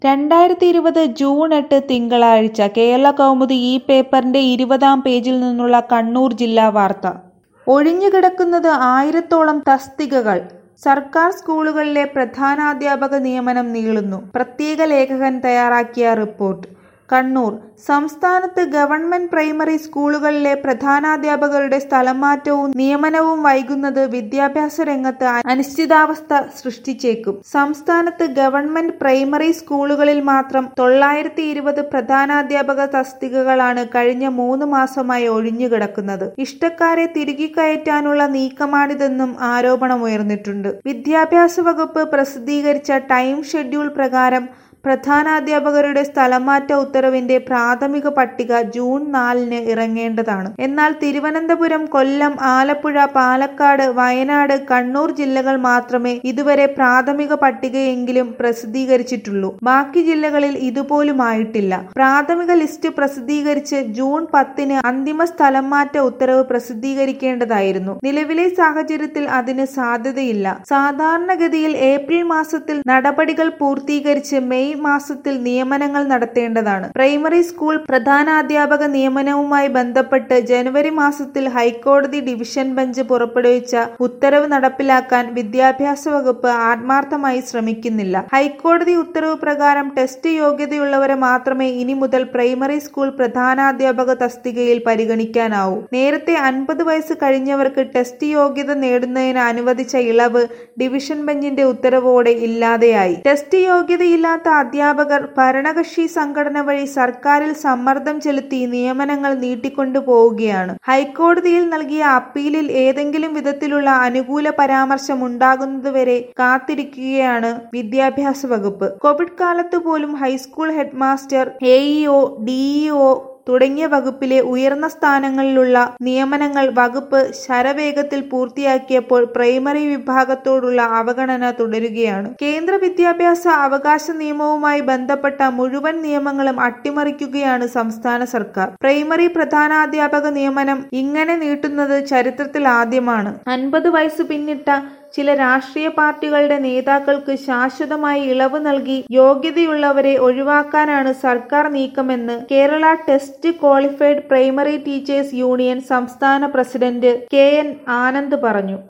2020 June 8 തിങ്കളാഴ്ച കേരളകൗമുദി ഈ പേപ്പറിന്റെ 20-ാം പേജിൽ നിന്നുള്ള കണ്ണൂർ ജില്ലാ വാർത്ത. ഒഴിഞ്ഞുകിടക്കുന്നത് 1000-ഓളം തസ്തികകൾ. സർക്കാർ സ്കൂളുകളിലെ പ്രധാനാധ്യാപക നിയമനം നീളുന്നു. പ്രത്യേക ലേഖകൻ തയ്യാറാക്കിയ റിപ്പോർട്ട്. കണ്ണൂർ. സംസ്ഥാനത്ത് ഗവൺമെന്റ് പ്രൈമറി സ്കൂളുകളിലെ പ്രധാനാധ്യാപകരുടെ സ്ഥലംമാറ്റവും നിയമനവും വൈകുന്നത് വിദ്യാഭ്യാസ രംഗത്ത് അനിശ്ചിതാവസ്ഥ സൃഷ്ടിച്ചേക്കും. സംസ്ഥാനത്ത് ഗവൺമെന്റ് പ്രൈമറി സ്കൂളുകളിൽ മാത്രം 920 പ്രധാനാധ്യാപക തസ്തികകളാണ് കഴിഞ്ഞ 3 മാസമായി ഒഴിഞ്ഞുകിടക്കുന്നത്. ഇഷ്ടക്കാരെ തിരുകിക്കയറ്റാനുള്ള നീക്കമാണിതെന്നും ആരോപണമുയർന്നിട്ടുണ്ട്. വിദ്യാഭ്യാസ വകുപ്പ് പ്രസിദ്ധീകരിച്ച ടൈം ഷെഡ്യൂൾ പ്രകാരം പ്രധാനാധ്യാപകരുടെ സ്ഥലംമാറ്റ ഉത്തരവിന്റെ പ്രാഥമിക പട്ടിക ജൂൺ 4-ന് ഇറങ്ങേണ്ടതാണ്. എന്നാൽ തിരുവനന്തപുരം, കൊല്ലം, ആലപ്പുഴ, പാലക്കാട്, വയനാട്, കണ്ണൂർ ജില്ലകൾ മാത്രമേ ഇതുവരെ പ്രാഥമിക പട്ടികയെങ്കിലും പ്രസിദ്ധീകരിച്ചിട്ടുള്ളൂ. ബാക്കി ജില്ലകളിൽ ഇതുപോലുമായിട്ടില്ല. പ്രാഥമിക ലിസ്റ്റ് പ്രസിദ്ധീകരിച്ച് ജൂൺ 10-ന് അന്തിമ സ്ഥലംമാറ്റ ഉത്തരവ് പ്രസിദ്ധീകരിക്കേണ്ടതായിരുന്നു. നിലവിലെ സാഹചര്യത്തിൽ അതിന് സാധ്യതയില്ല. സാധാരണഗതിയിൽ ഏപ്രിൽ മാസത്തിൽ നടപടികൾ പൂർത്തീകരിച്ച് മെയ് മാസത്തിൽ നിയമനങ്ങൾ നടത്തേണ്ടതാണ്. പ്രൈമറി സ്കൂൾ പ്രധാനാധ്യാപക നിയമനവുമായി ബന്ധപ്പെട്ട് ജനുവരി മാസത്തിൽ ഹൈക്കോടതി ഡിവിഷൻ ബെഞ്ച് പുറപ്പെടുവിച്ച ഉത്തരവ് നടപ്പിലാക്കാൻ വിദ്യാഭ്യാസ വകുപ്പ് ആത്മാർത്ഥമായി ശ്രമിക്കുന്നില്ല. ഹൈക്കോടതി ഉത്തരവ് പ്രകാരം ടെസ്റ്റ് യോഗ്യതയുള്ളവരെ മാത്രമേ ഇനി മുതൽ പ്രൈമറി സ്കൂൾ പ്രധാനാധ്യാപക തസ്തികയിൽ പരിഗണിക്കാനാവൂ. നേരത്തെ 50 വയസ്സ് കഴിഞ്ഞവർക്ക് ടെസ്റ്റ് യോഗ്യത നേടുന്നതിന് അനുവദിച്ച ഇളവ് ഡിവിഷൻ ബെഞ്ചിന്റെ ഉത്തരവോടെ ഇല്ലാതെയായി. ടെസ്റ്റ് യോഗ്യതയില്ലാത്ത അധ്യാപകർ ഭരണകക്ഷി സംഘടന വഴി സർക്കാരിൽ സമ്മർദ്ദം ചെലുത്തി നിയമനങ്ങൾ നീട്ടിക്കൊണ്ടു പോവുകയാണ്. ഹൈക്കോടതിയിൽ നൽകിയ അപ്പീലിൽ ഏതെങ്കിലും വിധത്തിലുള്ള അനുകൂല പരാമർശം ഉണ്ടാകുന്നതുവരെ കാത്തിരിക്കുകയാണ് വിദ്യാഭ്യാസ വകുപ്പ്. കോവിഡ് കാലത്ത് പോലും ഹൈസ്കൂൾ ഹെഡ്മാസ്റ്റർ, AEO, DEO തുടങ്ങിയ വകുപ്പിലെ ഉയർന്ന സ്ഥാനങ്ങളിലുള്ള നിയമനങ്ങൾ വകുപ്പ് ശരവേഗത്തിൽ പൂർത്തിയാക്കിയപ്പോൾ പ്രൈമറി വിഭാഗത്തോടുള്ള അവഗണന തുടരുകയാണ്. കേന്ദ്ര വിദ്യാഭ്യാസ അവകാശ നിയമവുമായി ബന്ധപ്പെട്ട മുഴുവൻ നിയമങ്ങളും അട്ടിമറിക്കുകയാണ് സംസ്ഥാന സർക്കാർ. പ്രൈമറി പ്രധാനാധ്യാപക നിയമനം ഇങ്ങനെ നീട്ടുന്നത് ചരിത്രത്തിൽ ആദ്യമാണ്. 50 വയസ്സ് പിന്നിട്ട ചില രാഷ്ട്രീയ പാർട്ടികളുടെ നേതാക്കൾക്ക് ശാശ്വതമായി ഇളവ് നൽകി യോഗ്യതയുള്ളവരെ ഒഴിവാക്കാനാണ് സർക്കാർ നീക്കമെന്ന് Kerala test qualified primary teachers union സംസ്ഥാന പ്രസിഡന്റ് KN ആനന്ദ് പറഞ്ഞു.